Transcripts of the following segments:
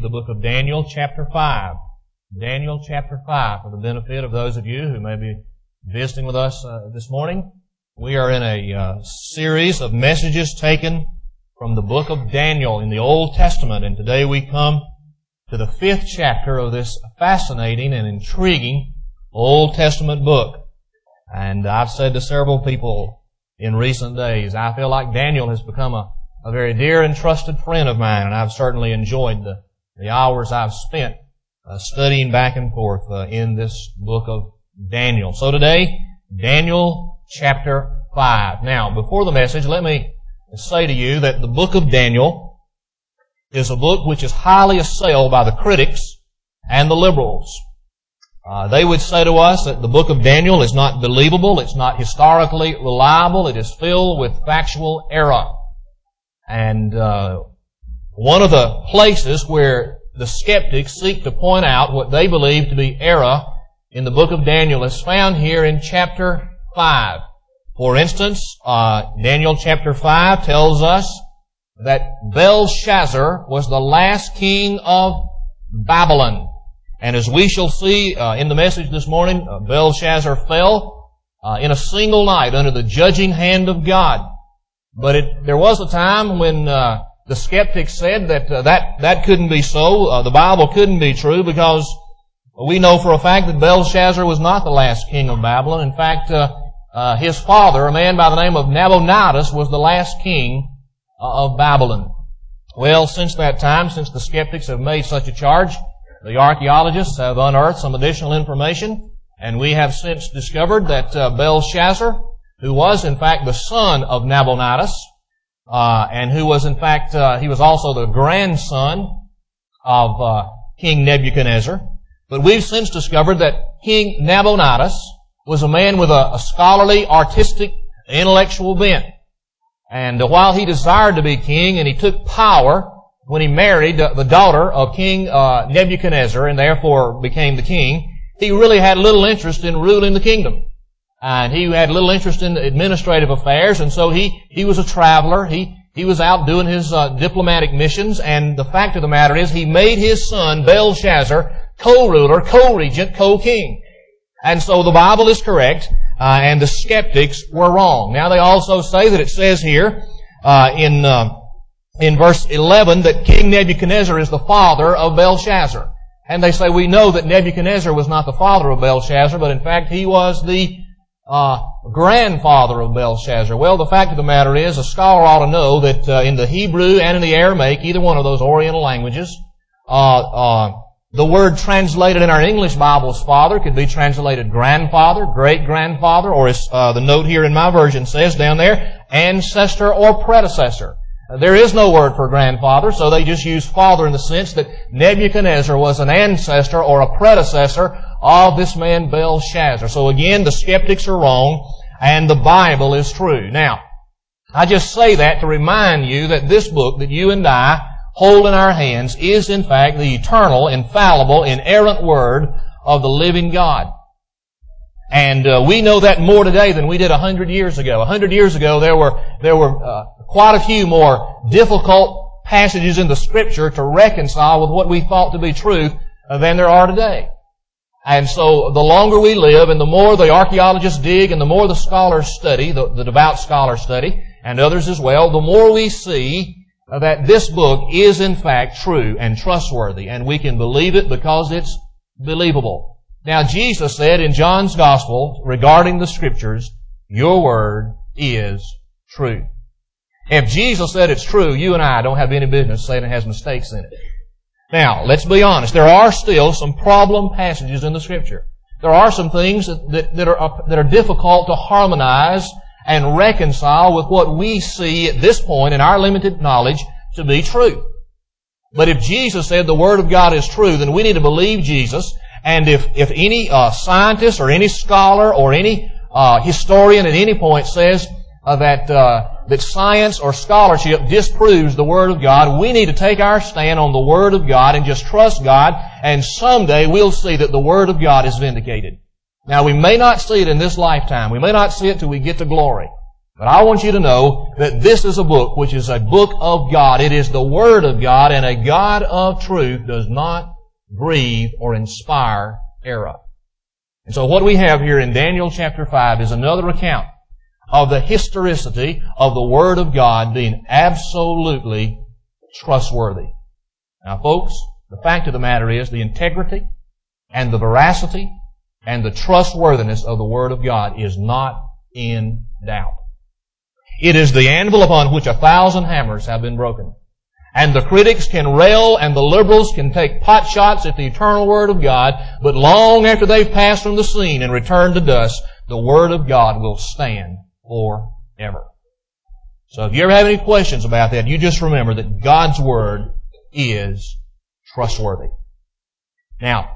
the book of Daniel, chapter 5. Daniel, chapter 5, for the benefit of those of you who may be visiting with us this morning. We are in a series of messages taken from the book of Daniel in the Old Testament, and today we come to the 5th chapter of this fascinating and intriguing Old Testament book. And I've said to several people in recent days, I feel like Daniel has become a very dear and trusted friend of mine, and I've certainly enjoyed the hours I've spent studying back and forth in this book of Daniel. So today, Daniel chapter 5. Now, before the message, let me say to you that the book of Daniel is a book which is highly assailed by the critics and the liberals. They would say to us that the book of Daniel is not believable, it's not historically reliable, it is filled with factual error. And one of the places where the skeptics seek to point out what they believe to be error in the book of Daniel is found here in chapter 5. For instance, Daniel chapter 5 tells us that Belshazzar was the last king of Babylon. And as we shall see in the message this morning, Belshazzar fell in a single night under the judging hand of God. But there was a time when the skeptics said that couldn't be so. The Bible couldn't be true because we know for a fact that Belshazzar was not the last king of Babylon. In fact, his father, a man by the name of Nabonidus, was the last king of Babylon. Well, since that time, since the skeptics have made such a charge, the archaeologists have unearthed some additional information, and we have since discovered that Belshazzar, who was in fact the son of Nabonidus, and who was in fact, he was also the grandson of King Nebuchadnezzar. But we've since discovered that King Nabonidus was a man with a scholarly, artistic, intellectual bent. And while he desired to be king and he took power when he married the daughter of King Nebuchadnezzar and therefore became the king, he really had little interest in ruling the kingdom. And he had little interest in administrative affairs, and so he was a traveler. He was out doing his diplomatic missions, and the fact of the matter is he made his son Belshazzar co-ruler, co-regent, co-king. And so the Bible is correct, and the skeptics were wrong. Now they also say that it says here in verse 11 that King Nebuchadnezzar is the father of Belshazzar. And they say we know that Nebuchadnezzar was not the father of Belshazzar, but in fact he was the grandfather of Belshazzar. Well, the fact of the matter is, a scholar ought to know that in the Hebrew and in the Aramaic, either one of those Oriental languages, the word translated in our English Bible's father could be translated grandfather, great-grandfather, or as the note here in my version says down there, ancestor or predecessor. There is no word for grandfather, so they just use father in the sense that Nebuchadnezzar was an ancestor or a predecessor of this man Belshazzar. So again, the skeptics are wrong, and the Bible is true. Now, I just say that to remind you that this book that you and I hold in our hands is in fact the eternal, infallible, inerrant Word of the living God. And we know that more today than we did 100 years ago. 100 years ago, there were quite a few more difficult passages in the Scripture to reconcile with what we thought to be truth than there are today. And so the longer we live and the more the archaeologists dig and the more the scholars study, the devout scholars study, and others as well, the more we see that this book is in fact true and trustworthy, and we can believe it because it's believable. Now, Jesus said in John's Gospel regarding the Scriptures, your word is true. If Jesus said it's true, you and I don't have any business saying it has mistakes in it. Now, let's be honest. There are still some problem passages in the Scripture. There are some things that are difficult to harmonize and reconcile with what we see at this point in our limited knowledge to be true. But if Jesus said the Word of God is true, then we need to believe Jesus. And if any scientist or any scholar or any historian at any point says that science or scholarship disproves the Word of God, we need to take our stand on the Word of God and just trust God, and someday we'll see that the Word of God is vindicated. Now, we may not see it in this lifetime. We may not see it till we get to glory. But I want you to know that this is a book which is a book of God. It is the Word of God, and a God of truth does not breathe or inspire error. And so what we have here in Daniel chapter 5 is another account of the historicity of the Word of God being absolutely trustworthy. Now folks, the fact of the matter is the integrity and the veracity and the trustworthiness of the Word of God is not in doubt. It is the anvil upon which 1,000 hammers have been broken. And the critics can rail and the liberals can take pot shots at the eternal Word of God, but long after they've passed from the scene and returned to dust, the Word of God will stand forever. So if you ever have any questions about that, you just remember that God's Word is trustworthy. Now,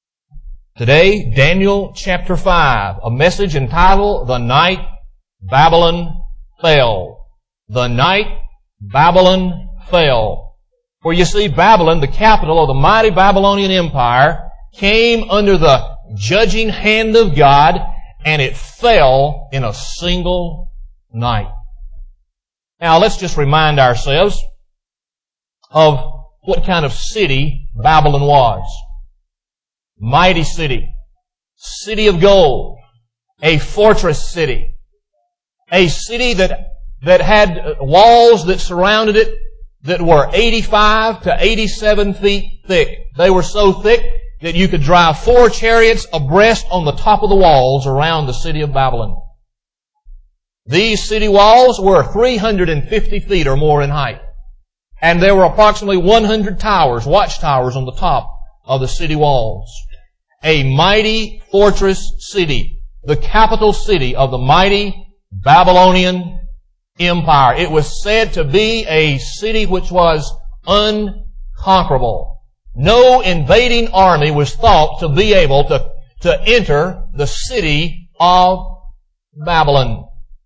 today, Daniel chapter 5, a message entitled, The Night Babylon Fell. The night Babylon fell. For you see, Babylon, the capital of the mighty Babylonian Empire, came under the judging hand of God, and it fell in a single night. Now, let's just remind ourselves of what kind of city Babylon was. Mighty city. City of gold. A fortress city. A city that had walls that surrounded it that were 85 to 87 feet thick. They were so thick that you could drive 4 chariots abreast on the top of the walls around the city of Babylon. These city walls were 350 feet or more in height. And there were approximately 100 towers, watchtowers on the top of the city walls. A mighty fortress city, the capital city of the mighty Babylonian Empire. It was said to be a city which was unconquerable. No invading army was thought to be able to enter the city of Babylon.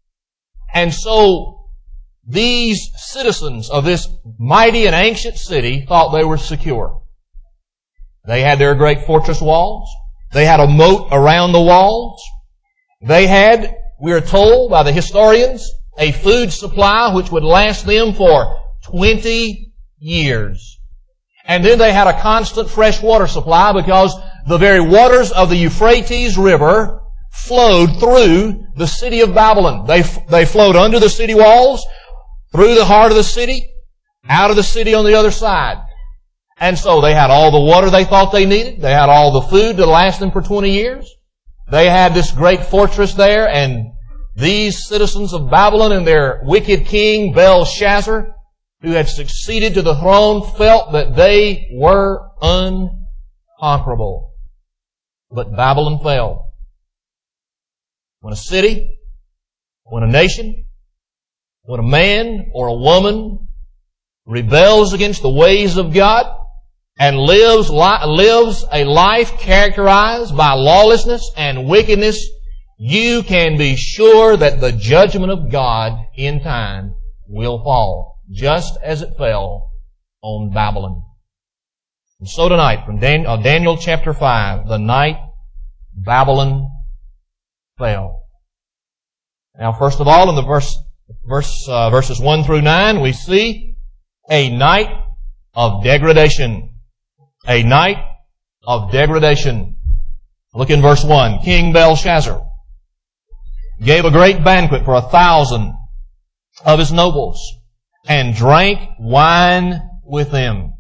And so these citizens of this mighty and ancient city thought they were secure. They had their great fortress walls. They had a moat around the walls. They had, we are told by the historians, a food supply which would last them for 20 years. And then they had a constant fresh water supply because the very waters of the Euphrates River flowed through the city of Babylon. They flowed under the city walls, through the heart of the city, out of the city on the other side. And so they had all the water they thought they needed. They had all the food to last them for 20 years. They had this great fortress there, and these citizens of Babylon and their wicked king Belshazzar, who had succeeded to the throne, felt that they were unconquerable. But Babylon fell. When a city, when a nation, when a man or a woman rebels against the ways of God and lives a life characterized by lawlessness and wickedness, you can be sure that the judgment of God in time will fall, just as it fell on Babylon. And so tonight, from Daniel chapter 5, the night Babylon fell. Now, first of all, in the verses 1 through 9, we see a night of degradation. A night of degradation. Look in verse 1. King Belshazzar gave a great banquet for 1,000 of his nobles and drank wine with them.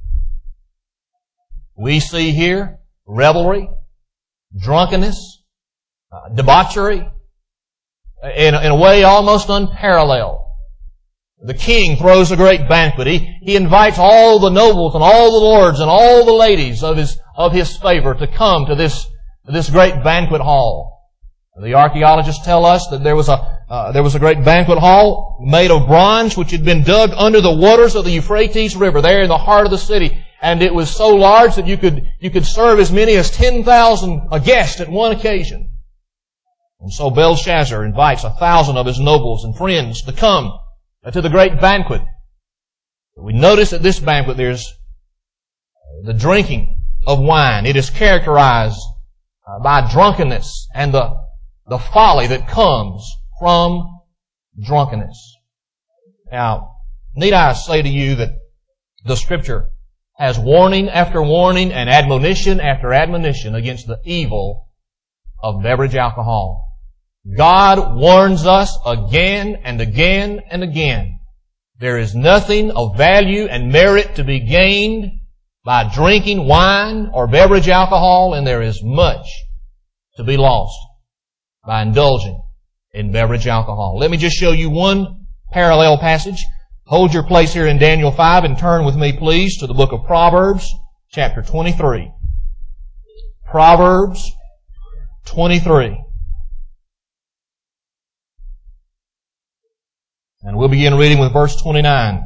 We see here revelry, drunkenness, debauchery, in a way almost unparalleled. The king throws a great banquet. He invites all the nobles and all the lords and all the ladies of his favor to come to this great banquet hall. The archaeologists tell us that there was a great banquet hall made of bronze which had been dug under the waters of the Euphrates River there in the heart of the city. And it was so large that you could serve as many as 10,000 a guest at one occasion. And so Belshazzar invites 1,000 of his nobles and friends to come to the great banquet. We notice at this banquet there's the drinking of wine. It is characterized by drunkenness and the folly that comes from drunkenness. Now, need I say to you that the Scripture has warning after warning and admonition after admonition against the evil of beverage alcohol. God warns us again and again and again. There is nothing of value and merit to be gained by drinking wine or beverage alcohol, and there is much to be lost by indulging in beverage alcohol. Let me just show you one parallel passage. Hold your place here in Daniel 5 and turn with me, please, to the book of Proverbs, chapter 23. Proverbs 23. And we'll begin reading with verse 29.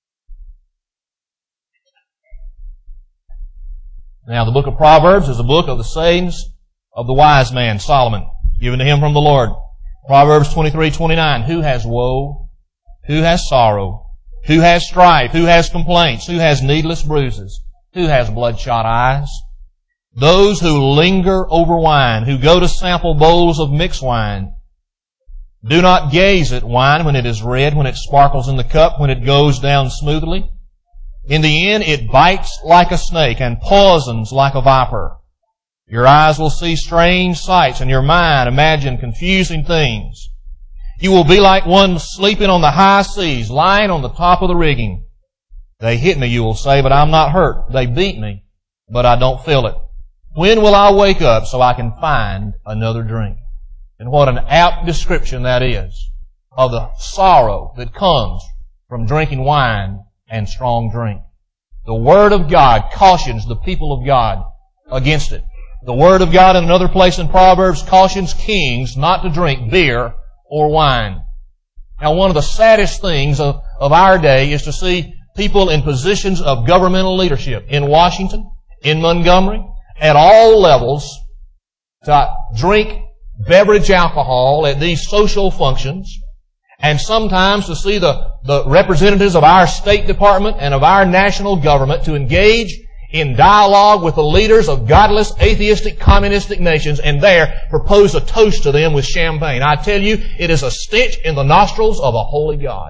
Now, the book of Proverbs is a book of the sayings of the wise man, Solomon, given to him from the Lord. Proverbs 23:29. Who has woe? Who has sorrow? Who has strife? Who has complaints? Who has needless bruises? Who has bloodshot eyes? Those who linger over wine, who go to sample bowls of mixed wine. Do not gaze at wine when it is red, when it sparkles in the cup, when it goes down smoothly. In the end, it bites like a snake and poisons like a viper. Your eyes will see strange sights, and your mind imagine confusing things. You will be like one sleeping on the high seas, lying on the top of the rigging. They hit me, you will say, but I'm not hurt. They beat me, but I don't feel it. When will I wake up so I can find another drink? And what an apt description that is of the sorrow that comes from drinking wine and strong drink. The Word of God cautions the people of God against it. The Word of God in another place in Proverbs cautions kings not to drink beer or wine. Now, one of the saddest things of our day is to see people in positions of governmental leadership in Washington, in Montgomery, at all levels, to drink beverage alcohol at these social functions, and sometimes to see the representatives of our State Department and of our national government to engage in dialogue with the leaders of godless, atheistic, communistic nations and there propose a toast to them with champagne. I tell you, it is a stench in the nostrils of a holy God.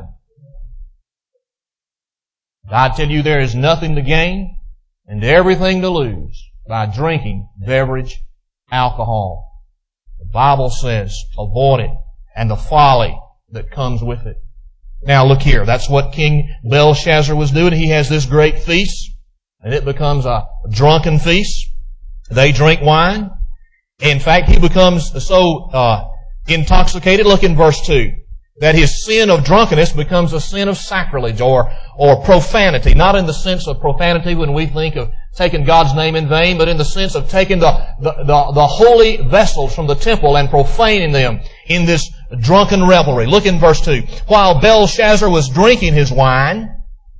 I tell you, there is nothing to gain and everything to lose by drinking beverage alcohol. The Bible says, avoid it and the folly that comes with it. Now look here, that's what King Belshazzar was doing. He has this great feast, and it becomes a drunken feast. They drink wine. In fact, he becomes so intoxicated, look in verse 2, that his sin of drunkenness becomes a sin of sacrilege or profanity. Not in the sense of profanity when we think of taking God's name in vain, but in the sense of taking the holy vessels from the temple and profaning them in this drunken revelry. Look in verse 2. While Belshazzar was drinking his wine,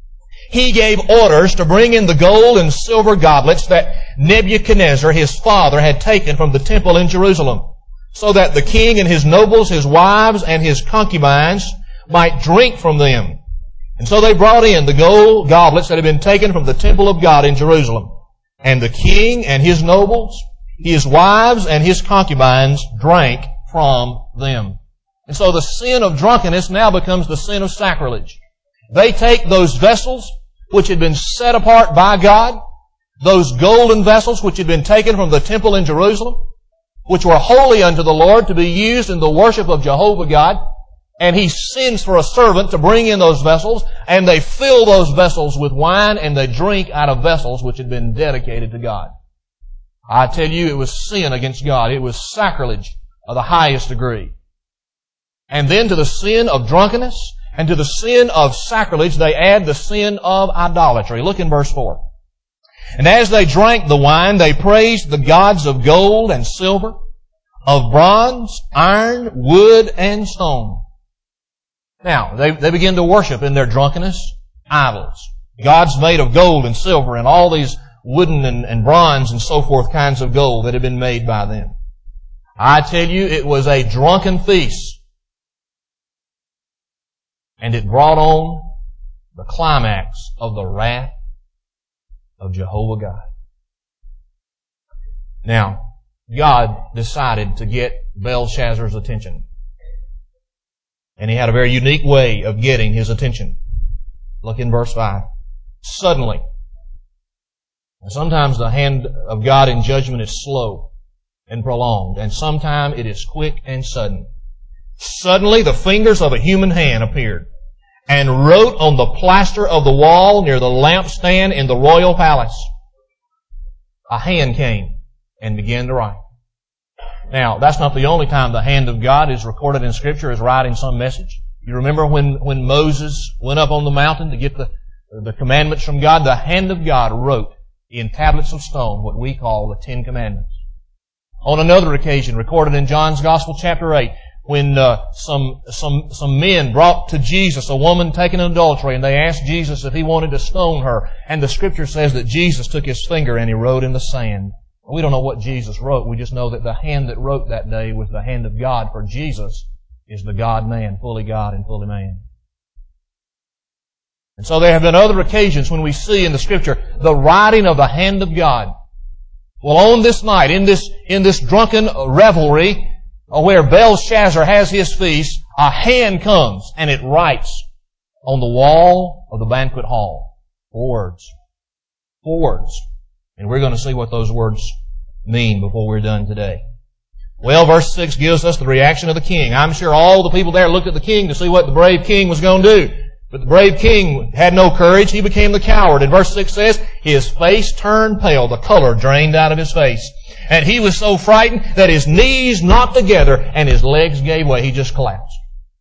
he gave orders to bring in the gold and silver goblets that Nebuchadnezzar, his father, had taken from the temple in Jerusalem, so that the king and his nobles, his wives, and his concubines might drink from them. And so they brought in the gold goblets that had been taken from the temple of God in Jerusalem. And the king and his nobles, his wives, and his concubines drank from them. And so the sin of drunkenness now becomes the sin of sacrilege. They take those vessels which had been set apart by God, those golden vessels which had been taken from the temple in Jerusalem, which were holy unto the Lord to be used in the worship of Jehovah God, and He sends for a servant to bring in those vessels, and they fill those vessels with wine, and they drink out of vessels which had been dedicated to God. I tell you, it was sin against God. It was sacrilege of the highest degree. And then to the sin of drunkenness and to the sin of sacrilege, they add the sin of idolatry. Look in verse 4. And as they drank the wine, they praised the gods of gold and silver, of bronze, iron, wood, and stone. Now, they begin to worship in their drunkenness idols. Gods made of gold and silver and all these wooden and bronze and so forth kinds of gold that had been made by them. I tell you, it was a drunken feast. And it brought on the climax of the wrath of Jehovah God. Now, God decided to get Belshazzar's attention. And he had a very unique way of getting his attention. Look in verse 5. Suddenly. And sometimes the hand of God in judgment is slow and prolonged, and sometimes it is quick and sudden. Suddenly the fingers of a human hand appeared and wrote on the plaster of the wall near the lampstand in the royal palace. A hand came and began to write. Now, that's not the only time the hand of God is recorded in Scripture as writing some message. You remember when Moses went up on the mountain to get the commandments from God? The hand of God wrote in tablets of stone what we call the Ten Commandments. On another occasion, recorded in John's Gospel, chapter 8, when some men brought to Jesus a woman taken in adultery, and they asked Jesus if he wanted to stone her. And the Scripture says that Jesus took his finger and he wrote in the sand. We don't know what Jesus wrote. We just know that the hand that wrote that day was the hand of God, for Jesus is the God-man, fully God and fully man. And so there have been other occasions when we see in the Scripture the writing of the hand of God. Well, on this night, in this drunken revelry, where Belshazzar has his feast, a hand comes and it writes on the wall of the banquet hall. 4 words. 4 words. And we're going to see what those words mean before we're done today. Well, verse 6 gives us the reaction of the king. I'm sure all the people there looked at the king to see what the brave king was going to do. But the brave king had no courage. He became the coward. And verse 6 says, his face turned pale. The color drained out of his face. And he was so frightened that his knees knocked together and his legs gave way. He just collapsed.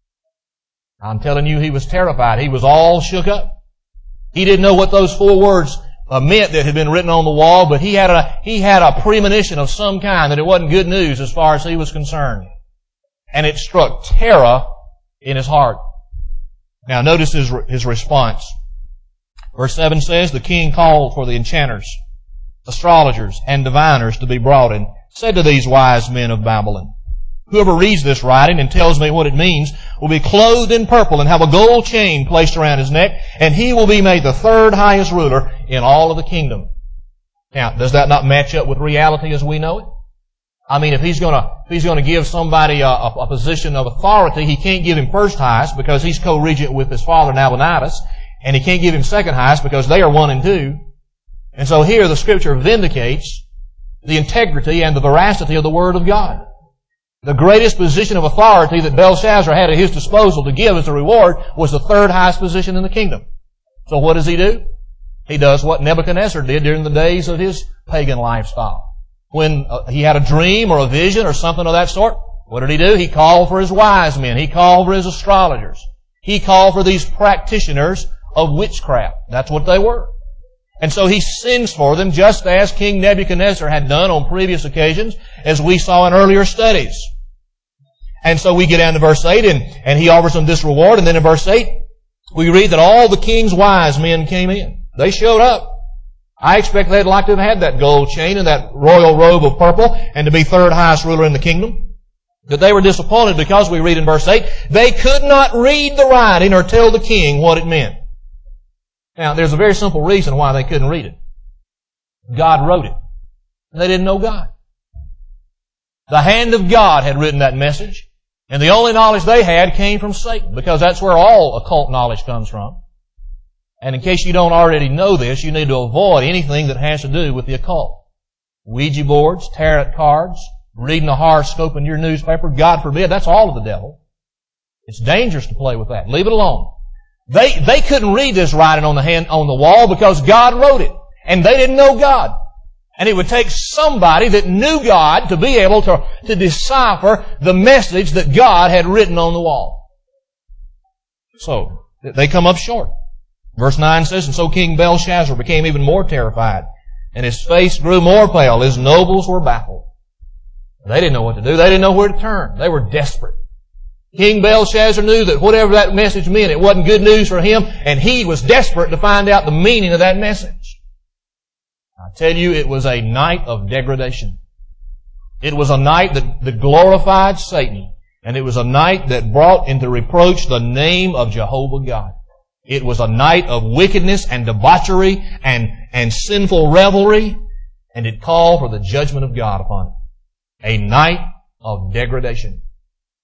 I'm telling you, he was terrified. He was all shook up. He didn't know what those 4 words meant that had been written on the wall, but he had a premonition of some kind that it wasn't good news as far as he was concerned. And it struck terror in his heart. Now notice his response. Verse 7 says, the king called for the enchanters, astrologers, and diviners to be brought, and said to these wise men of Babylon, whoever reads this writing and tells me what it means will be clothed in purple and have a gold chain placed around his neck, and he will be made the 3rd highest ruler in all of the kingdom. Now, does that not match up with reality as we know it? I mean, if he's going to give somebody a position of authority, he can't give him first highest because he's co-regent with his father Nabonidus, and he can't give him second highest because they are 1 and 2. And so here the Scripture vindicates the integrity and the veracity of the Word of God. The greatest position of authority that Belshazzar had at his disposal to give as a reward was the 3rd highest position in the kingdom. So what does he do? He does what Nebuchadnezzar did during the days of his pagan lifestyle. When he had a dream or a vision or something of that sort, what did he do? He called for his wise men. He called for his astrologers. He called for these practitioners of witchcraft. That's what they were. And so he sends for them just as King Nebuchadnezzar had done on previous occasions, as we saw in earlier studies. And so we get down to verse 8, and he offers them this reward. And then in verse 8, we read that all the king's wise men came in. They showed up. I expect they'd like to have had that gold chain and that royal robe of purple and to be 3rd highest ruler in the kingdom. But they were disappointed because we read in verse 8, they could not read the writing or tell the king what it meant. Now, there's a very simple reason why they couldn't read it. God wrote it. They didn't know God. The hand of God had written that message, and the only knowledge they had came from Satan, because that's where all occult knowledge comes from. And in case you don't already know this, you need to avoid anything that has to do with the occult. Ouija boards, tarot cards, reading a horoscope in your newspaper, God forbid, that's all of the devil. It's dangerous to play with that. Leave it alone. They couldn't read this writing on the wall because God wrote it. And they didn't know God. And it would take somebody that knew God to be able to decipher the message that God had written on the wall. So, they come up short. Verse 9 says, and so King Belshazzar became even more terrified, and his face grew more pale. His nobles were baffled. They didn't know what to do. They didn't know where to turn. They were desperate. King Belshazzar knew that whatever that message meant, it wasn't good news for him, and he was desperate to find out the meaning of that message. I tell you, it was a night of degradation. It was a night that glorified Satan, and it was a night that brought into reproach the name of Jehovah God. It was a night of wickedness and debauchery and sinful revelry, and it called for the judgment of God upon it. A night of degradation.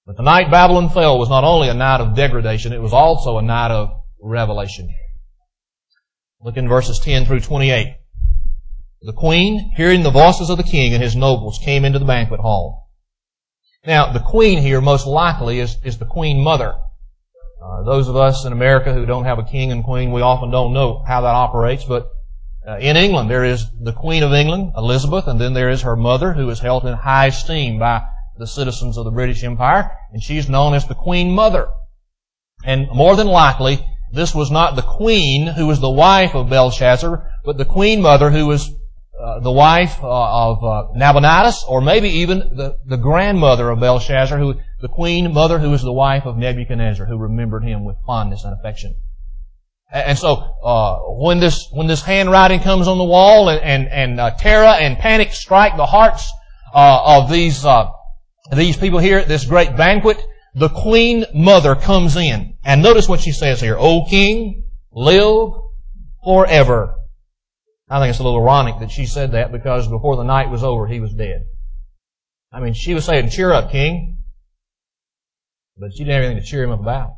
But the night Babylon fell was not only a night of degradation, it was also a night of revelation. Look in verses 10 through 28. The queen, hearing the voices of the king and his nobles, came into the banquet hall. Now, the queen here most likely is the queen mother. Those of us in America who don't have a king and queen, we often don't know how that operates, but in England there is the Queen of England, Elizabeth, and then there is her mother, who is held in high esteem by the citizens of the British Empire, and she's known as the Queen Mother. And more than likely, this was not the queen who was the wife of Belshazzar, but the Queen Mother who was the wife of Nabonidus, or maybe even the grandmother of Belshazzar, the Queen Mother who was the wife of Nebuchadnezzar, who remembered him with fondness and affection. And so, when this handwriting comes on the wall and terror and panic strike the hearts of these people here at this great banquet, the Queen Mother comes in. And notice what she says here. O King, live forever. I think it's a little ironic that she said that, because before the night was over, he was dead. I mean, she was saying, cheer up, King. But she didn't have anything to cheer him up about.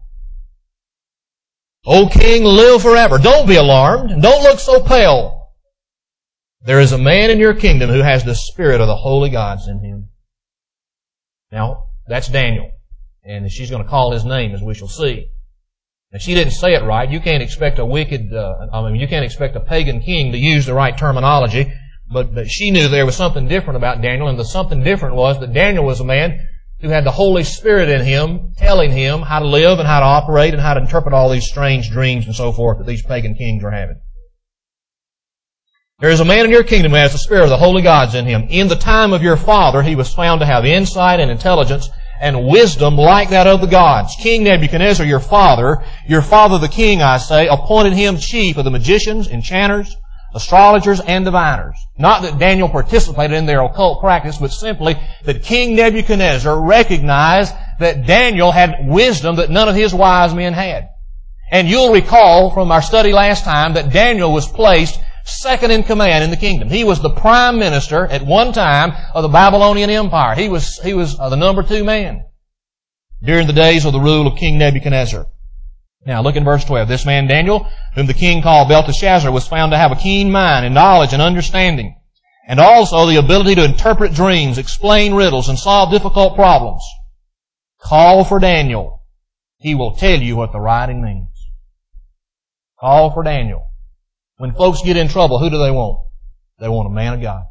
O King, live forever. Don't be alarmed. Don't look so pale. There is a man in your kingdom who has the spirit of the holy gods in him. Now, that's Daniel. And she's going to call his name, as we shall see. Now, she didn't say it right. You can't expect you can't expect a pagan king to use the right terminology. But she knew there was something different about Daniel, and the something different was that Daniel was a man who had the Holy Spirit in him, telling him how to live and how to operate and how to interpret all these strange dreams and so forth that these pagan kings were having. There is a man in your kingdom who has the spirit of the holy gods in him. In the time of your father, he was found to have insight and intelligence and wisdom like that of the gods. King Nebuchadnezzar, your father the king, I say, appointed him chief of the magicians, enchanters, astrologers, and diviners. Not that Daniel participated in their occult practice, but simply that King Nebuchadnezzar recognized that Daniel had wisdom that none of his wise men had. And you'll recall from our study last time that Daniel was placed second in command in the kingdom. He was the prime minister at one time of the Babylonian Empire. He was the number 2 man during the days of the rule of King Nebuchadnezzar. Now look in verse 12. This man Daniel, whom the king called Belteshazzar, was found to have a keen mind and knowledge and understanding, and also the ability to interpret dreams, explain riddles, and solve difficult problems. Call for Daniel. He will tell you what the writing means. Call for Daniel. When folks get in trouble, who do they want? They want a man of God.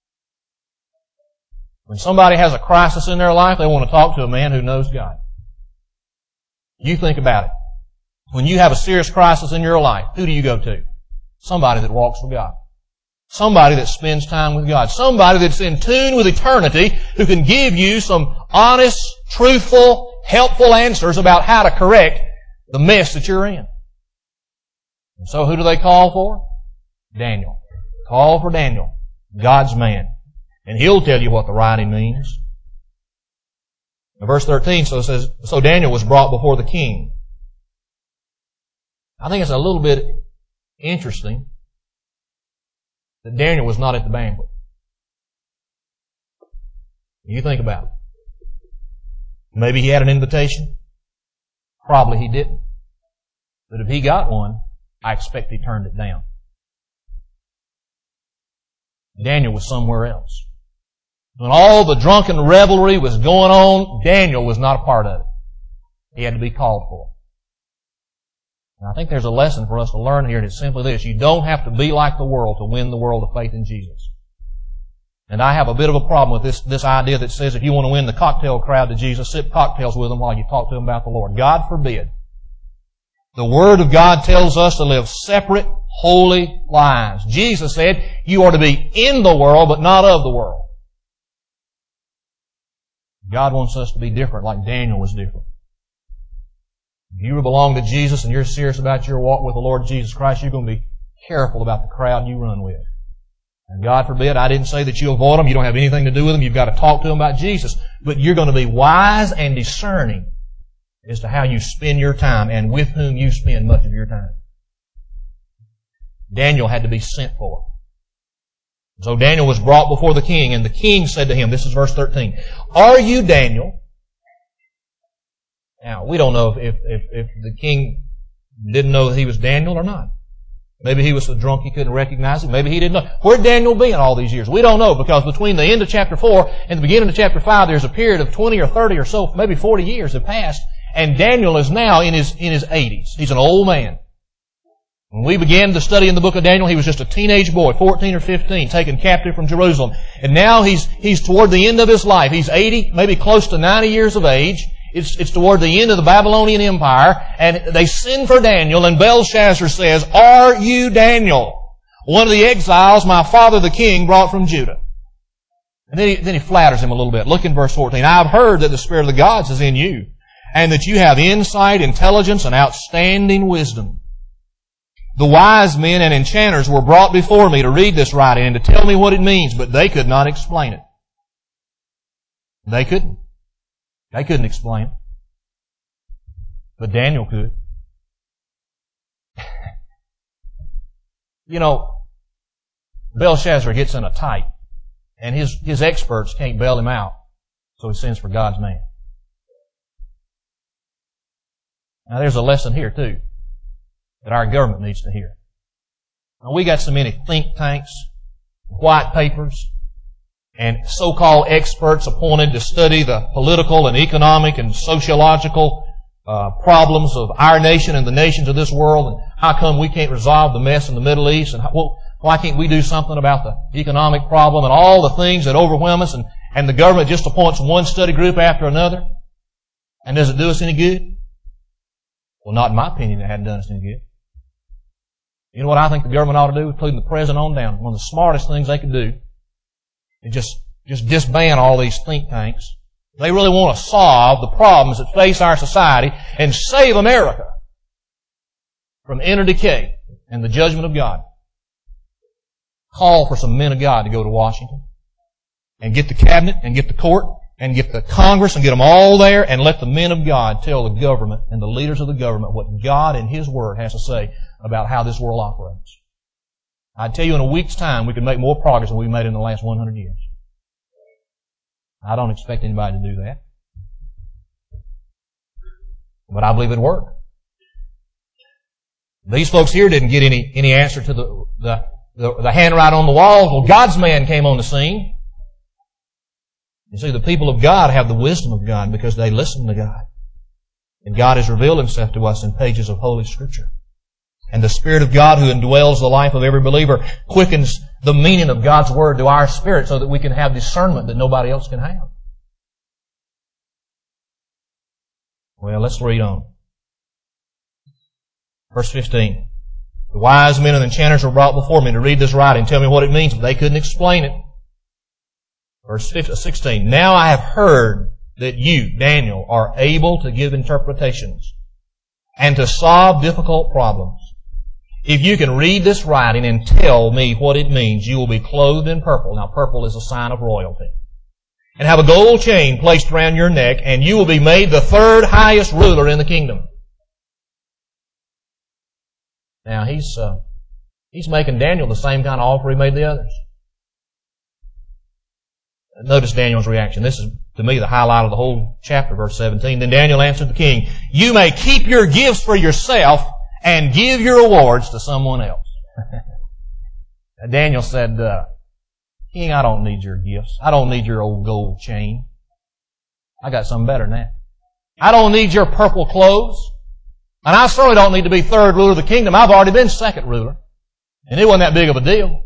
When somebody has a crisis in their life, they want to talk to a man who knows God. You think about it. When you have a serious crisis in your life, who do you go to? Somebody that walks with God. Somebody that spends time with God. Somebody that's in tune with eternity, who can give you some honest, truthful, helpful answers about how to correct the mess that you're in. And so who do they call for? Daniel. Call for Daniel, God's man. And he'll tell you what the writing means. In verse 13, so it says, so Daniel was brought before the king. I think it's a little bit interesting that Daniel was not at the banquet. You think about it. Maybe he had an invitation. Probably he didn't. But if he got one, I expect he turned it down. Daniel was somewhere else. When all the drunken revelry was going on, Daniel was not a part of it. He had to be called for. And I think there's a lesson for us to learn here, and it's simply this. You don't have to be like the world to win the world of faith in Jesus. And I have a bit of a problem with this idea that says if you want to win the cocktail crowd to Jesus, sip cocktails with them while you talk to them about the Lord. God forbid. The Word of God tells us to live separate, holy lives. Jesus said, you are to be in the world, but not of the world. God wants us to be different, like Daniel was different. If you belong to Jesus and you're serious about your walk with the Lord Jesus Christ, you're going to be careful about the crowd you run with. And God forbid, I didn't say that you avoid them. You don't have anything to do with them. You've got to talk to them about Jesus. But you're going to be wise and discerning as to how you spend your time and with whom you spend much of your time. Daniel had to be sent for. So Daniel was brought before the king, and the king said to him, this is verse 13, are you Daniel, Now, we don't know if the king didn't know that he was Daniel or not. Maybe he was so drunk he couldn't recognize him. Maybe he didn't know. Where'd Daniel be in all these years? We don't know, because between the end of chapter 4 and the beginning of chapter 5, there's a period of 20 or 30 or so, maybe 40 years have passed, and Daniel is now in his 80s. He's an old man. When we began to study in the book of Daniel, he was just a teenage boy, 14 or 15, taken captive from Jerusalem. And now he's toward the end of his life. He's 80, maybe close to 90 years of age. It's toward the end of the Babylonian Empire, and they send for Daniel, and Belshazzar says, "Are you Daniel, one of the exiles my father the king brought from Judah?" And then he flatters him a little bit. Look in verse 14. "I've heard that the Spirit of the gods is in you, and that you have insight, intelligence, and outstanding wisdom. The wise men and enchanters were brought before me to read this writing and to tell me what it means, but they could not explain it." They couldn't. They couldn't explain it. But Daniel could. You know, Belshazzar gets in a tight, and his experts can't bail him out, so he sends for God's man. Now there's a lesson here too that our government needs to hear. Now, we got so many think tanks, white papers, and so-called experts appointed to study the political and economic and sociological problems of our nation and the nations of this world, and how come we can't resolve the mess in the Middle East, and why can't we do something about the economic problem, and all the things that overwhelm us, and the government just appoints one study group after another. And does it do us any good? Well, not in my opinion, it hadn't done us any good. You know what I think the government ought to do, including the president on down? One of the smartest things they could do is just disband all these think tanks. They really want to solve the problems that face our society and save America from inner decay and the judgment of God. Call for some men of God to go to Washington and get the cabinet and get the court and get the Congress and get them all there, and let the men of God tell the government and the leaders of the government what God in His Word has to say about how this world operates. I tell you, in a week's time, we can make more progress than we've made in the last 100 years. I don't expect anybody to do that. But I believe it'd work. These folks here didn't get any answer to the handwriting on the wall. Well, God's man came on the scene. You see, the people of God have the wisdom of God because they listen to God. And God has revealed Himself to us in pages of Holy Scripture. And the Spirit of God who indwells the life of every believer quickens the meaning of God's Word to our spirit so that we can have discernment that nobody else can have. Well, let's read on. Verse 15. "The wise men and enchanters were brought before me to read this writing and tell me what it means, but they couldn't explain it." Verse 16. "Now I have heard that you, Daniel, are able to give interpretations and to solve difficult problems. If you can read this writing and tell me what it means, you will be clothed in purple." Now, purple is a sign of royalty. "And have a gold chain placed around your neck, and you will be made the third highest ruler in the kingdom." Now, he's making Daniel the same kind of offer he made the others. Notice Daniel's reaction. This is, to me, the highlight of the whole chapter, verse 17. "Then Daniel answered the king, 'You may keep your gifts for yourself and give your awards to someone else.'" Daniel said, "King, I don't need your gifts. I don't need your old gold chain. I got something better than that. I don't need your purple clothes. And I certainly don't need to be third ruler of the kingdom. I've already been second ruler. And it wasn't that big of a deal."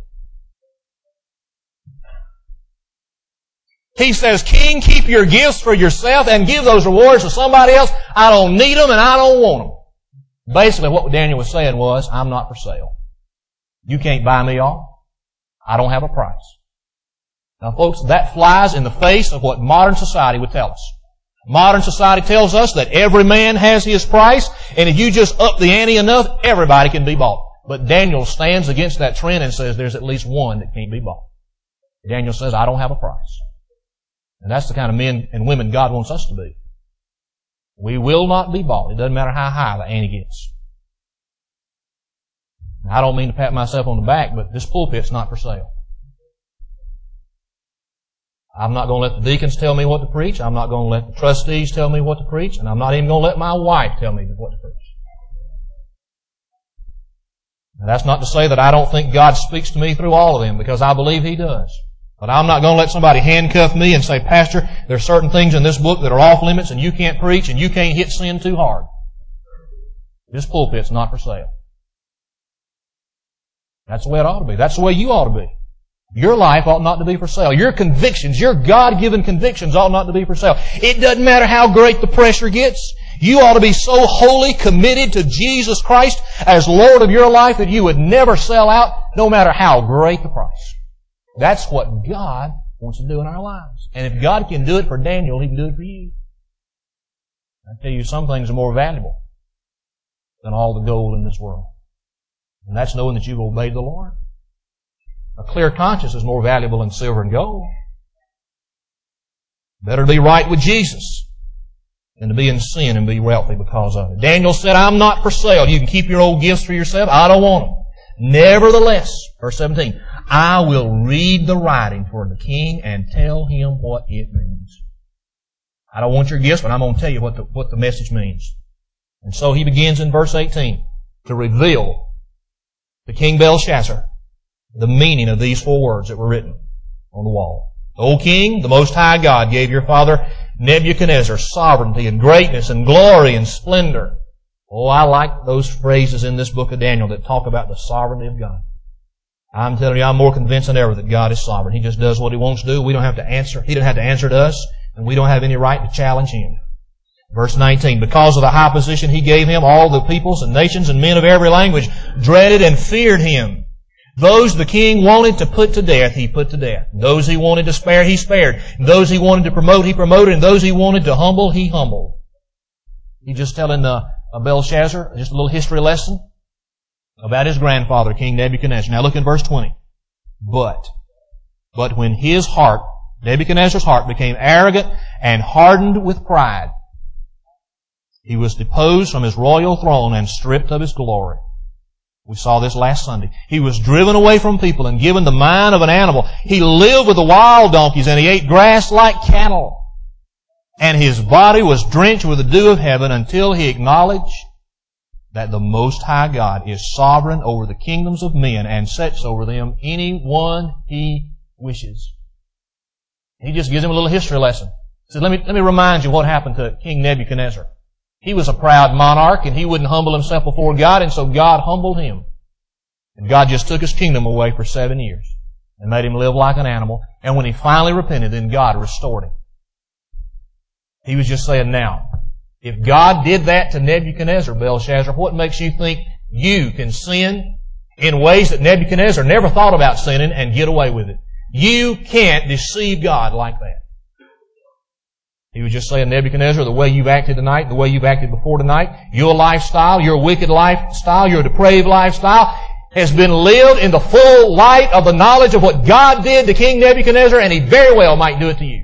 He says, "King, keep your gifts for yourself and give those rewards to somebody else. I don't need them and I don't want them." Basically, what Daniel was saying was, I'm not for sale. You can't buy me off. I don't have a price. Now, folks, that flies in the face of what modern society would tell us. Modern society tells us that every man has his price, and if you just up the ante enough, everybody can be bought. But Daniel stands against that trend and says there's at least one that can't be bought. Daniel says, I don't have a price. And that's the kind of men and women God wants us to be. We will not be bought. It doesn't matter how high the ante gets. Now, I don't mean to pat myself on the back, but this pulpit's not for sale. I'm not going to let the deacons tell me what to preach. I'm not going to let the trustees tell me what to preach. And I'm not even going to let my wife tell me what to preach. Now, that's not to say that I don't think God speaks to me through all of them, because I believe He does. But I'm not going to let somebody handcuff me and say, Pastor, there are certain things in this book that are off limits and you can't preach and you can't hit sin too hard. This pulpit's not for sale. That's the way it ought to be. That's the way you ought to be. Your life ought not to be for sale. Your convictions, your God-given convictions ought not to be for sale. It doesn't matter how great the pressure gets. You ought to be so wholly committed to Jesus Christ as Lord of your life that you would never sell out, no matter how great the price. That's what God wants to do in our lives. And if God can do it for Daniel, He can do it for you. I tell you, some things are more valuable than all the gold in this world. And that's knowing that you've obeyed the Lord. A clear conscience is more valuable than silver and gold. Better to be right with Jesus than to be in sin and be wealthy because of it. Daniel said, I'm not for sale. You can keep your old gifts for yourself. I don't want them. Nevertheless, verse 17, I will read the writing for the king and tell him what it means. I don't want your gifts, but I'm going to tell you what the message means. And so he begins in verse 18 to reveal to King Belshazzar the meaning of these 4 words that were written on the wall. O King, the Most High God gave your father Nebuchadnezzar sovereignty and greatness and glory and splendor. Oh, I like those phrases in this book of Daniel that talk about the sovereignty of God. I'm telling you, I'm more convinced than ever that God is sovereign. He just does what He wants to do. We don't have to answer. He doesn't have to answer to us, and we don't have any right to challenge Him. Verse 19, because of the high position He gave him, all the peoples and nations and men of every language dreaded and feared him. Those the king wanted to put to death, he put to death. Those he wanted to spare, he spared. Those he wanted to promote, he promoted. And those he wanted to humble, he humbled. He's just telling Belshazzar just a little history lesson about his grandfather, King Nebuchadnezzar. Now look in verse 20. But when his heart, Nebuchadnezzar's heart, became arrogant and hardened with pride, he was deposed from his royal throne and stripped of his glory. We saw this last Sunday. He was driven away from people and given the mind of an animal. He lived with the wild donkeys and he ate grass like cattle. And his body was drenched with the dew of heaven until he acknowledged that the Most High God is sovereign over the kingdoms of men and sets over them any one He wishes. He just gives him a little history lesson. He said, let me remind you what happened to King Nebuchadnezzar. He was a proud monarch and he wouldn't humble himself before God, and so God humbled him. And God just took his kingdom away for 7 years and made him live like an animal. And when he finally repented, then God restored him. He was just saying, now, if God did that to Nebuchadnezzar, Belshazzar, what makes you think you can sin in ways that Nebuchadnezzar never thought about sinning and get away with it? You can't deceive God like that. He was just saying, Nebuchadnezzar, the way you've acted tonight, the way you've acted before tonight, your lifestyle, your wicked lifestyle, your depraved lifestyle has been lived in the full light of the knowledge of what God did to King Nebuchadnezzar, and He very well might do it to you.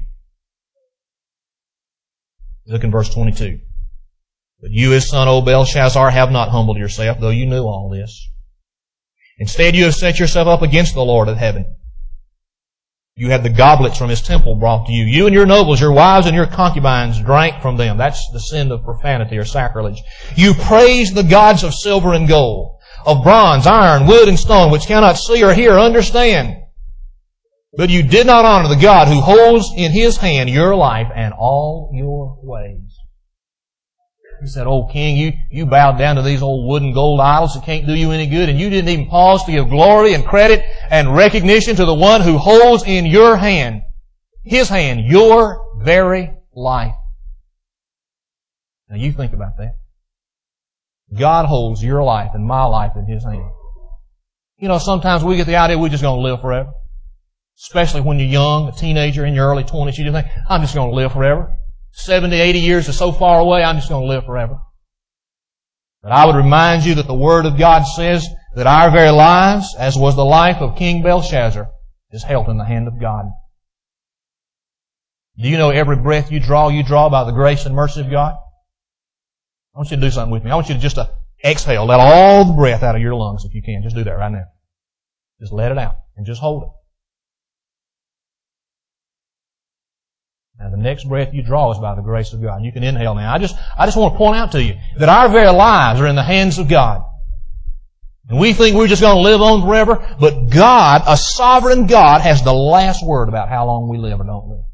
Look in verse 22. But you, his son, O Belshazzar, have not humbled yourself, though you knew all this. Instead, you have set yourself up against the Lord of heaven. You had the goblets from His temple brought to you. You and your nobles, your wives and your concubines drank from them. That's the sin of profanity or sacrilege. You praised the gods of silver and gold, of bronze, iron, wood, and stone, which cannot see or hear or understand. But you did not honor the God who holds in His hand your life and all your ways. He said, "Oh, king, you bowed down to these old wood and gold idols that can't do you any good, and you didn't even pause to give glory and credit and recognition to the one who holds in your hand, His hand, your very life." Now you think about that. God holds your life and my life in His hand. You know, sometimes we get the idea we're just going to live forever. Especially when you're young, a teenager, in your early 20s, you just think, I'm just going to live forever. 70, 80 years is so far away, I'm just going to live forever. But I would remind you that the Word of God says that our very lives, as was the life of King Belshazzar, is held in the hand of God. Do you know every breath you draw by the grace and mercy of God? I want you to do something with me. I want you to just exhale. Let all the breath out of your lungs if you can. Just do that right now. Just let it out and just hold it. The next breath you draw is by the grace of God. You can inhale now. I just want to point out to you that our very lives are in the hands of God. And we think we're just going to live on forever, but God, a sovereign God, has the last word about how long we live or don't live.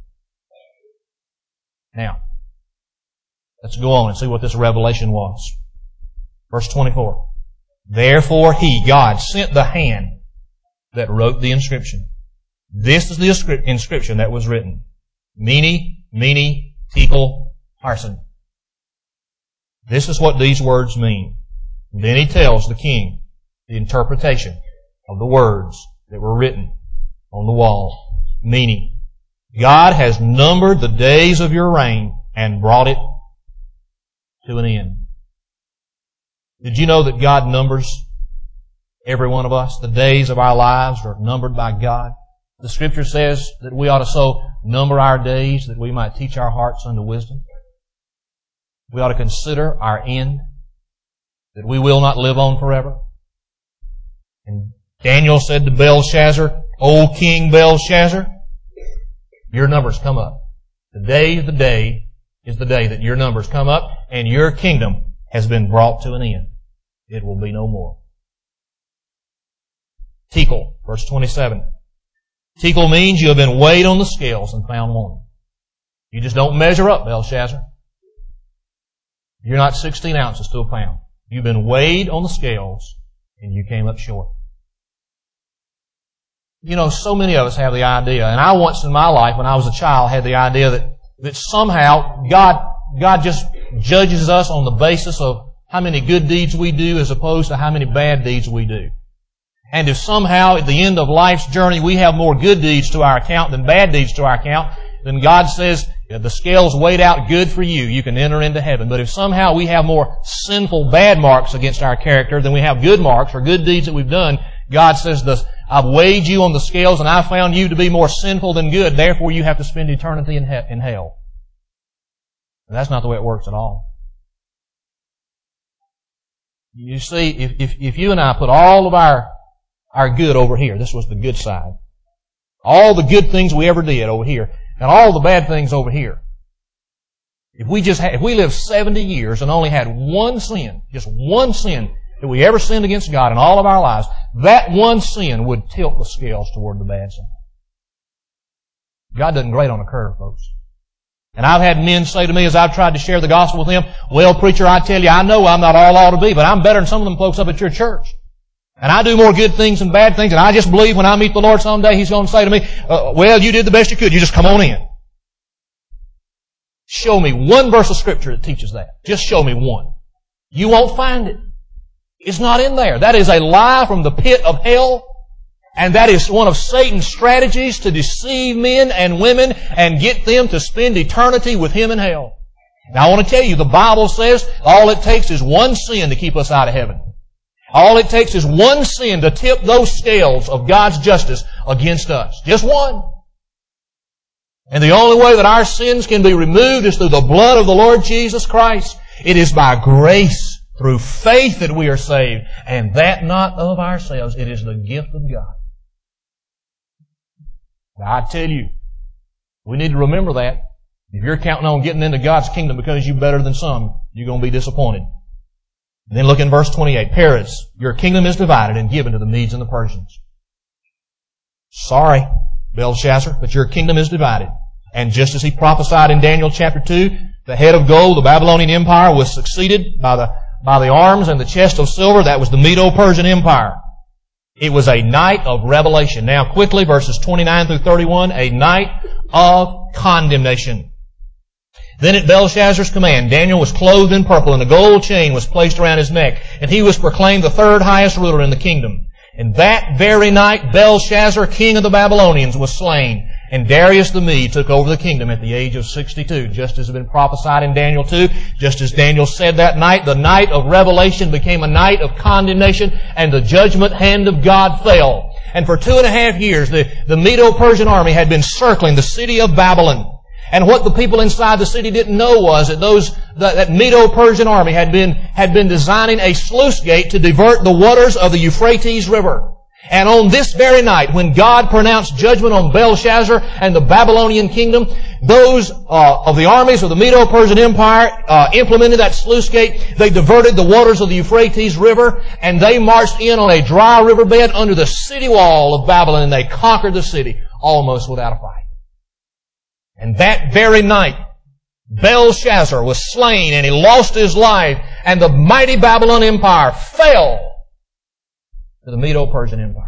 Now, let's go on and see what this revelation was. Verse 24. Therefore He, God, sent the hand that wrote the inscription. This is the inscription that was written. Mene, Mene, Tekel, Parsin. This is what these words mean. And then He tells the king the interpretation of the words that were written on the wall. Meaning, God has numbered the days of your reign and brought it to an end. Did you know that God numbers every one of us? The days of our lives are numbered by God. The Scripture says that we ought to so number our days that we might teach our hearts unto wisdom. We ought to consider our end, that we will not live on forever. And Daniel said to Belshazzar, O King Belshazzar, your numbers come up. Today is the day that your numbers come up and your kingdom has been brought to an end. It will be no more. Tekel, verse 27. Tekel means you have been weighed on the scales and found wanting. You just don't measure up, Belshazzar. You're not 16 ounces to a pound. You've been weighed on the scales and you came up short. You know, so many of us have the idea, and I once in my life when I was a child had the idea that somehow God just judges us on the basis of how many good deeds we do as opposed to how many bad deeds we do. And if somehow at the end of life's journey we have more good deeds to our account than bad deeds to our account, then God says, the scales weighed out good for you. You can enter into heaven. But if somehow we have more sinful bad marks against our character than we have good marks or good deeds that we've done, God says, I've weighed you on the scales and I found you to be more sinful than good. Therefore you have to spend eternity in hell. And that's not the way it works at all. You see, if you and I put all of our good over here, this was the good side, all the good things we ever did over here, and all the bad things over here. If we lived 70 years and only had one sin, just one sin that we ever sinned against God in all of our lives, that one sin would tilt the scales toward the bad side. God doesn't grade on a curve, folks. And I've had men say to me as I've tried to share the gospel with them, well, preacher, I tell you, I know I'm not all I ought to be, but I'm better than some of them folks up at your church. And I do more good things than bad things, and I just believe when I meet the Lord someday, He's going to say to me, well, you did the best you could. You just come on in. Show me one verse of Scripture that teaches that. Just show me one. You won't find it. It's not in there. That is a lie from the pit of hell, and that is one of Satan's strategies to deceive men and women and get them to spend eternity with him in hell. Now I want to tell you, the Bible says all it takes is one sin to keep us out of heaven. All it takes is one sin to tip those scales of God's justice against us. Just one. And the only way that our sins can be removed is through the blood of the Lord Jesus Christ. It is by grace, through faith that we are saved. And that not of ourselves. It is the gift of God. Now I tell you, we need to remember that. If you're counting on getting into God's kingdom because you're better than some, you're going to be disappointed. And then look in verse 28. Paris, your kingdom is divided and given to the Medes and the Persians. Sorry, Belshazzar, but your kingdom is divided. And just as he prophesied in Daniel chapter 2, the head of gold, the Babylonian Empire, was succeeded by the arms and the chest of silver. That was the Medo-Persian Empire. It was a night of revelation. Now quickly, verses 29 through 31, a night of condemnation. Then at Belshazzar's command, Daniel was clothed in purple, and a gold chain was placed around his neck, and he was proclaimed the third highest ruler in the kingdom. And that very night, Belshazzar, king of the Babylonians, was slain, and Darius the Mede took over the kingdom at the age of 62, just as had been prophesied in Daniel 2. Just as Daniel said that night, the night of revelation became a night of condemnation, and the judgment hand of God fell. And for 2.5 years, the Medo-Persian army had been circling the city of Babylon. And what the people inside the city didn't know was that Medo-Persian army had been designing a sluice gate to divert the waters of the Euphrates River. And on this very night, when God pronounced judgment on Belshazzar and the Babylonian kingdom, those of the armies of the Medo-Persian Empire implemented that sluice gate. They diverted the waters of the Euphrates River, and they marched in on a dry riverbed under the city wall of Babylon, and they conquered the city almost without a fight. And that very night, Belshazzar was slain, and he lost his life, and the mighty Babylon Empire fell to the Medo-Persian Empire.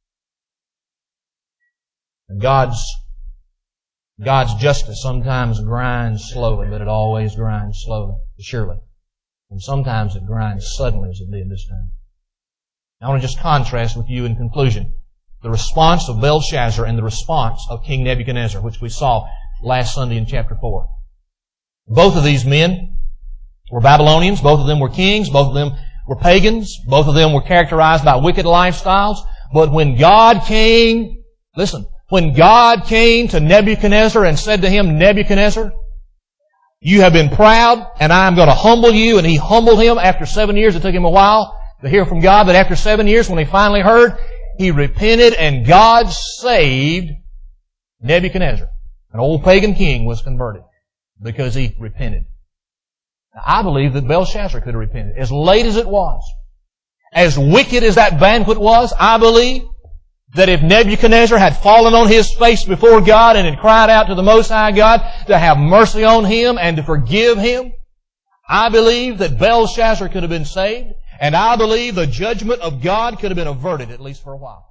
And God's justice sometimes grinds slowly, but it always grinds slowly, surely. And sometimes it grinds suddenly, as it did this time. I want to just contrast with you in conclusion the response of Belshazzar and the response of King Nebuchadnezzar, which we saw last Sunday in chapter 4. Both of these men were Babylonians. Both of them were kings. Both of them were pagans. Both of them were characterized by wicked lifestyles. But when God came, listen, when God came to Nebuchadnezzar and said to him, Nebuchadnezzar, you have been proud, and I am going to humble you. And he humbled him after 7 years. It took him a while to hear from God, but after 7 years, when he finally heard, he repented, and God saved Nebuchadnezzar. An old pagan king was converted because he repented. Now, I believe that Belshazzar could have repented. As late as it was, as wicked as that banquet was, I believe that if Nebuchadnezzar had fallen on his face before God and had cried out to the Most High God to have mercy on him and to forgive him, I believe that Belshazzar could have been saved, and I believe the judgment of God could have been averted, at least for a while.